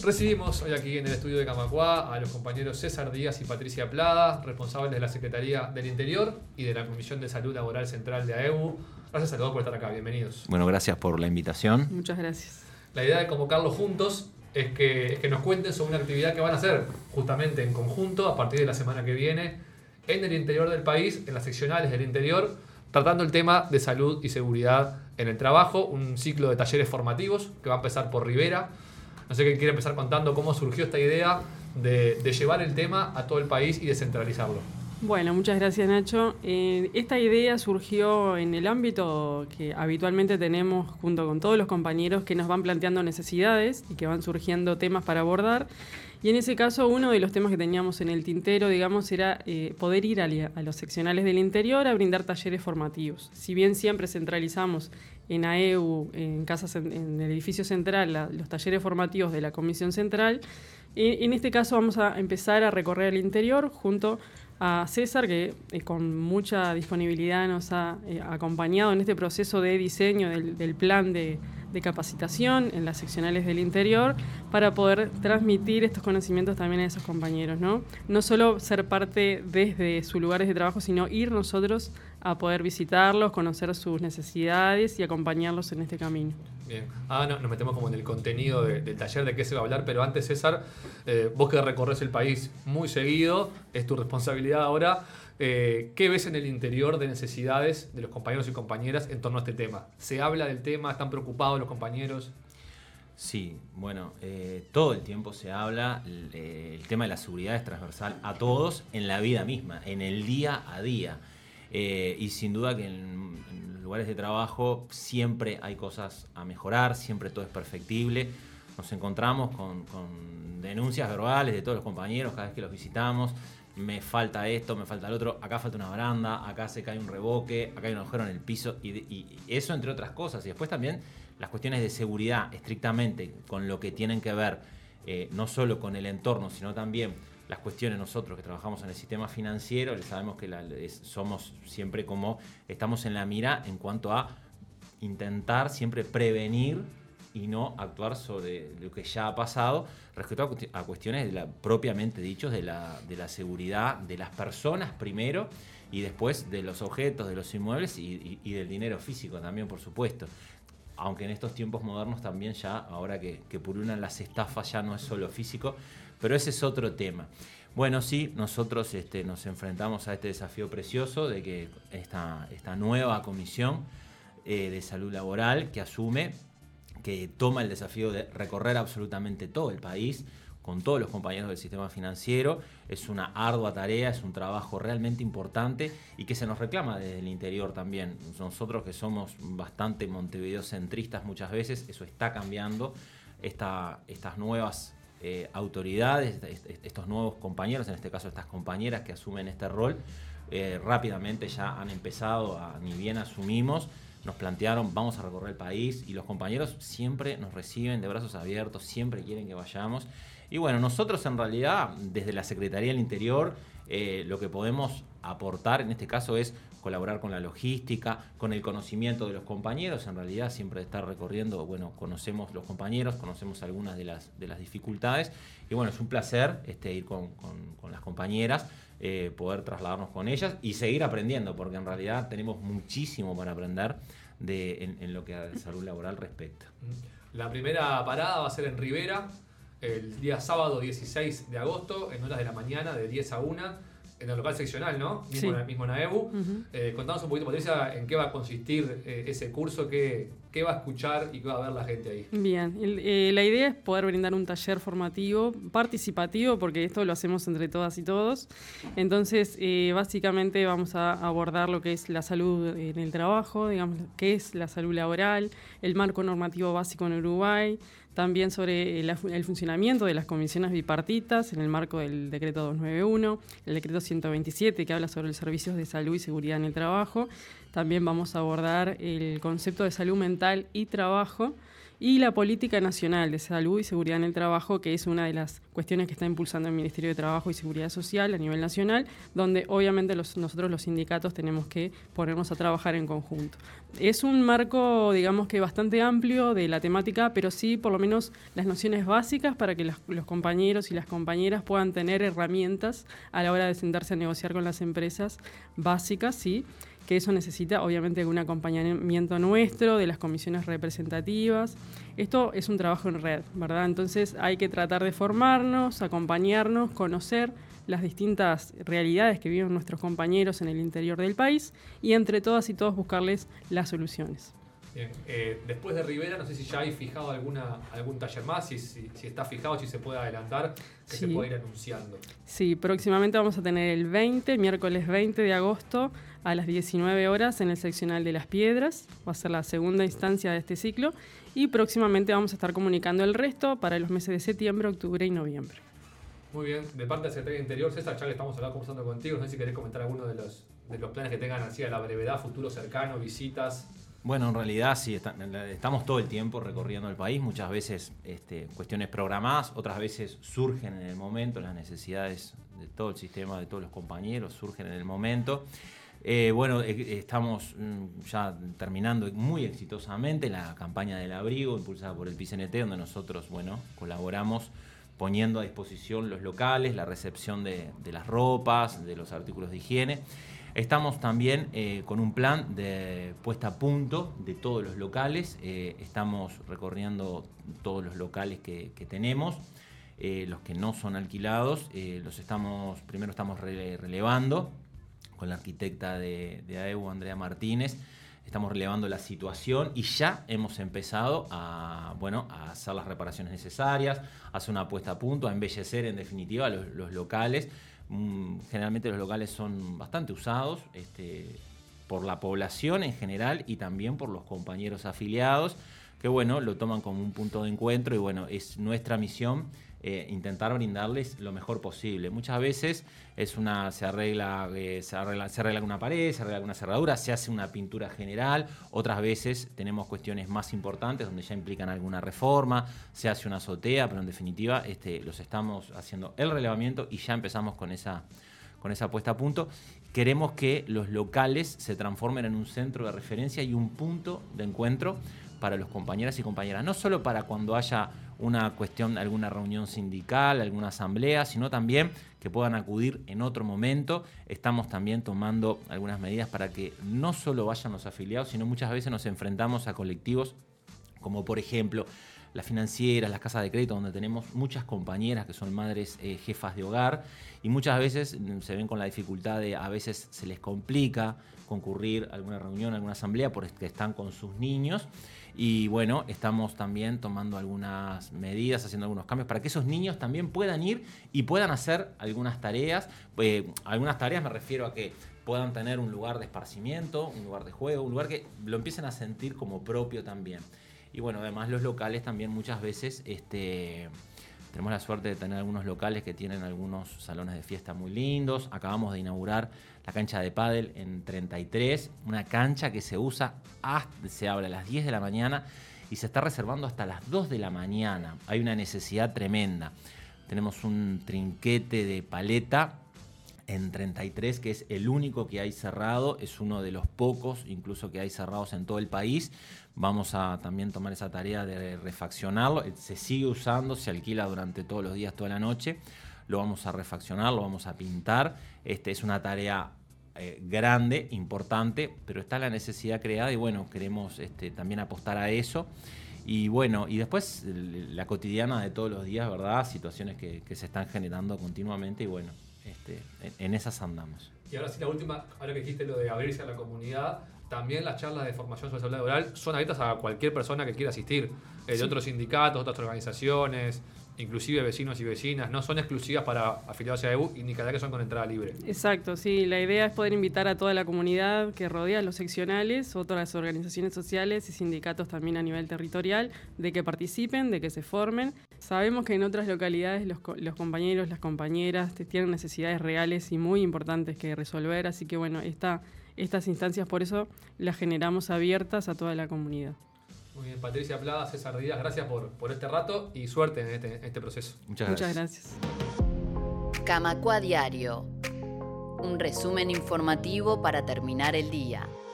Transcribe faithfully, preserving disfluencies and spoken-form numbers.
Recibimos hoy aquí en el estudio de Camacuá a los compañeros César Díaz y Patricia Plada, responsables de la Secretaría del Interior y de la Comisión de Salud Laboral Central de A E U. Gracias a todos por estar acá, bienvenidos. Bueno, gracias por la invitación. Muchas gracias. La idea de convocarlos juntos es que, es que nos cuenten sobre una actividad que van a hacer justamente en conjunto a partir de la semana que viene en el interior del país, en las seccionales del interior, tratando el tema de salud y seguridad en el trabajo, un ciclo de talleres formativos que va a empezar por Rivera. No sé quién quiere empezar contando cómo surgió esta idea de, de llevar el tema a todo el país y descentralizarlo. Bueno, muchas gracias, Nacho. Eh, esta idea surgió en el ámbito que habitualmente tenemos junto con todos los compañeros que nos van planteando necesidades y que van surgiendo temas para abordar. Y en ese caso, uno de los temas que teníamos en el tintero, digamos, era eh, poder ir a, a los seccionales del interior a brindar talleres formativos. Si bien siempre centralizamos en A E U, en, casas, en, en el edificio central, la, los talleres formativos de la Comisión Central, eh, en este caso vamos a empezar a recorrer el interior junto a César, que eh, con mucha disponibilidad nos ha eh, acompañado en este proceso de diseño del, del plan de, de capacitación en las seccionales del interior para poder transmitir estos conocimientos también a esos compañeros, ¿no? No solo ser parte desde sus lugares de trabajo, sino ir nosotros a poder visitarlos, conocer sus necesidades y acompañarlos en este camino. Bien, ah, no, nos metemos como en el contenido de, del taller, de qué se va a hablar, pero antes, César, eh, vos que recorres el país muy seguido, es tu responsabilidad ahora, eh, ¿qué ves en el interior de necesidades de los compañeros y compañeras en torno a este tema? ¿Se habla del tema? ¿Están preocupados los compañeros? Sí, bueno, eh, todo el tiempo se habla, el, el tema de la seguridad es transversal a todos en la vida misma, en el día a día. Eh, y sin duda que en, en lugares de trabajo siempre hay cosas a mejorar, siempre todo es perfectible. Nos encontramos con, con denuncias verbales de todos los compañeros cada vez que los visitamos. Me falta esto, me falta el otro, acá falta una baranda, acá se cae un revoque, acá hay un agujero en el piso, y, y, y eso entre otras cosas. Y después también las cuestiones de seguridad estrictamente con lo que tienen que ver eh, no solo con el entorno, sino también las cuestiones. Nosotros que trabajamos en el sistema financiero, les sabemos que la, es, somos siempre como, estamos en la mira en cuanto a intentar siempre prevenir y no actuar sobre lo que ya ha pasado respecto a, a cuestiones de la, propiamente dichos de la, de la seguridad de las personas primero y después de los objetos, de los inmuebles y, y, y del dinero físico también, por supuesto. Aunque en estos tiempos modernos también ya, ahora que, que pululan las estafas, ya no es solo físico, pero ese es otro tema. Bueno, sí, nosotros este, nos enfrentamos a este desafío precioso de que esta, esta nueva comisión eh, de salud laboral que asume, que toma el desafío de recorrer absolutamente todo el país con todos los compañeros del sistema financiero. Es una ardua tarea, es un trabajo realmente importante y que se nos reclama desde el interior también. Nosotros que somos bastante montevideocentristas muchas veces, eso está cambiando. Esta, estas nuevas eh, autoridades, estos nuevos compañeros, en este caso estas compañeras que asumen este rol, eh, rápidamente ya han empezado a, ni bien asumimos, nos plantearon, vamos a recorrer el país, y los compañeros siempre nos reciben de brazos abiertos, siempre quieren que vayamos. Y bueno, nosotros en realidad, desde la Secretaría del Interior, eh, lo que podemos aportar en este caso es colaborar con la logística, con el conocimiento de los compañeros. En realidad, siempre estar recorriendo, bueno, conocemos los compañeros, conocemos algunas de las, de las dificultades. Y bueno, es un placer este, ir con, con, con las compañeras, eh, poder trasladarnos con ellas y seguir aprendiendo, porque en realidad tenemos muchísimo para aprender de, en, en lo que a salud laboral respecta. La primera parada va a ser en Rivera, el día sábado dieciséis de agosto, en horas de la mañana, de diez a una, en el local seccional, ¿no? Mismo, Sí. en, mismo en A E U. Uh-huh. Eh, contanos un poquito, Patricia, en qué va a consistir eh, ese curso, qué, qué va a escuchar y qué va a ver la gente ahí. Bien, el, eh, la idea es poder brindar un taller formativo, participativo, porque esto lo hacemos entre todas y todos. Entonces, eh, básicamente vamos a abordar lo que es la salud en el trabajo, digamos, qué es la salud laboral, el marco normativo básico en Uruguay, también sobre el, el funcionamiento de las comisiones bipartitas en el marco del decreto doscientos noventa y uno, el decreto ciento veintisiete que habla sobre los servicios de salud y seguridad en el trabajo. también vamos a abordar el concepto de salud mental y trabajo y la política nacional de salud y seguridad en el trabajo, que es una de las cuestiones que está impulsando el Ministerio de Trabajo y Seguridad Social a nivel nacional, donde obviamente los, nosotros los sindicatos tenemos que ponernos a trabajar en conjunto. Es un marco, digamos que bastante amplio de la temática, pero sí por lo menos las nociones básicas para que los, los compañeros y las compañeras puedan tener herramientas a la hora de sentarse a negociar con las empresas básicas, sí, que eso necesita obviamente un acompañamiento nuestro, de las comisiones representativas. Esto es un trabajo en red, ¿verdad? Entonces hay que tratar de formarnos, acompañarnos, conocer las distintas realidades que viven nuestros compañeros en el interior del país y entre todas y todos buscarles las soluciones. Bien, eh, después de Rivera, no sé si ya hay fijado alguna, algún taller más, si, si, si está fijado, si se puede adelantar, que Sí. se puede ir anunciando. Sí, próximamente vamos a tener el veinte, miércoles veinte de agosto a las diecinueve horas en el seccional de Las Piedras. Va a ser la segunda instancia de este ciclo y próximamente vamos a estar comunicando el resto para los meses de septiembre, octubre y noviembre. Muy bien, de parte del Secretario de Interior, César, ya que estamos hablando, conversando contigo, no sé si querés comentar alguno de los, de los planes que tengan así a la brevedad, futuro cercano, visitas. Bueno, en realidad sí, está, estamos todo el tiempo recorriendo el país, muchas veces este, cuestiones programadas, otras veces surgen en el momento, las necesidades de todo el sistema, de todos los compañeros, surgen en el momento. Eh, bueno, eh, estamos mm, ya terminando muy exitosamente la campaña del abrigo impulsada por el P I C N T, donde nosotros, bueno, colaboramos poniendo a disposición los locales, la recepción de, de las ropas, de los artículos de higiene. Estamos también eh, con un plan de puesta a punto de todos los locales. Eh, estamos recorriendo todos los locales que, que tenemos, eh, los que no son alquilados. Eh, los estamos, primero estamos rele relevando con la arquitecta de, de A E U, Andrea Martínez. Estamos relevando la situación y ya hemos empezado a, bueno, a hacer las reparaciones necesarias, a hacer una puesta a punto, a embellecer en definitiva los, los locales. Generalmente los locales son bastante usados este, por la población en general y también por los compañeros afiliados que bueno, lo toman como un punto de encuentro y bueno, es nuestra misión eh, intentar brindarles lo mejor posible. Muchas veces es una, se, arregla, eh, se, arregla, se arregla una pared, se arregla una cerradura, se hace una pintura general, otras veces tenemos cuestiones más importantes donde ya implican alguna reforma, se hace una azotea, pero en definitiva este, los estamos haciendo el relevamiento y ya empezamos con esa, con esa puesta a punto. Queremos que los locales se transformen en un centro de referencia y un punto de encuentro para los compañeras y compañeras, no solo para cuando haya una cuestión, alguna reunión sindical, alguna asamblea, sino también que puedan acudir en otro momento. Estamos también tomando algunas medidas para que no solo vayan los afiliados, sino muchas veces nos enfrentamos a colectivos como por ejemplo las financieras, las casas de crédito, donde tenemos muchas compañeras que son madres eh, jefas de hogar y muchas veces se ven con la dificultad de, a veces se les complica concurrir a alguna reunión, a alguna asamblea porque están con sus niños y bueno, estamos también tomando algunas medidas, haciendo algunos cambios para que esos niños también puedan ir y puedan hacer algunas tareas. Eh, algunas tareas me refiero a que puedan tener un lugar de esparcimiento, un lugar de juego, un lugar que lo empiecen a sentir como propio también. Y bueno, además los locales también muchas veces este, tenemos la suerte de tener algunos locales que tienen algunos salones de fiesta muy lindos. Acabamos de inaugurar la cancha de pádel en treinta y tres, una cancha que se usa, hasta, se abre a las diez de la mañana y se está reservando hasta las dos de la mañana. Hay una necesidad tremenda. Tenemos un trinquete de paleta en treinta y tres, que es el único que hay cerrado, es uno de los pocos incluso que hay cerrados en todo el país. Vamos a también tomar esa tarea de refaccionarlo, se sigue usando, se alquila durante todos los días, toda la noche, lo vamos a refaccionar, lo vamos a pintar. Este, es una tarea eh, grande, importante, pero está la necesidad creada y bueno, queremos este, también apostar a eso. Y bueno, y después la cotidiana de todos los días, ¿verdad? Situaciones que, que se están generando continuamente y bueno, Este, en esas andamos. Y ahora sí, la última, ahora que dijiste lo de abrirse a la comunidad, también las charlas de formación sobre salud laboral son abiertas a cualquier persona que quiera asistir, eh, de sí. otros sindicatos, otras organizaciones, inclusive vecinos y vecinas, no son exclusivas para afiliados a A E U y ni cada que son con entrada libre. Exacto, sí, la idea es poder invitar a toda la comunidad que rodea los seccionales, otras organizaciones sociales y sindicatos también a nivel territorial, de que participen, de que se formen. Sabemos que en otras localidades los, los compañeros, las compañeras tienen necesidades reales y muy importantes que resolver, así que bueno, esta estas instancias, por eso las generamos abiertas a toda la comunidad. Muy bien, Patricia Plada, César Díaz, gracias por, por este rato y suerte en este, en este proceso. Muchas gracias. Muchas gracias. Camacua Diario. Un resumen informativo para terminar el día.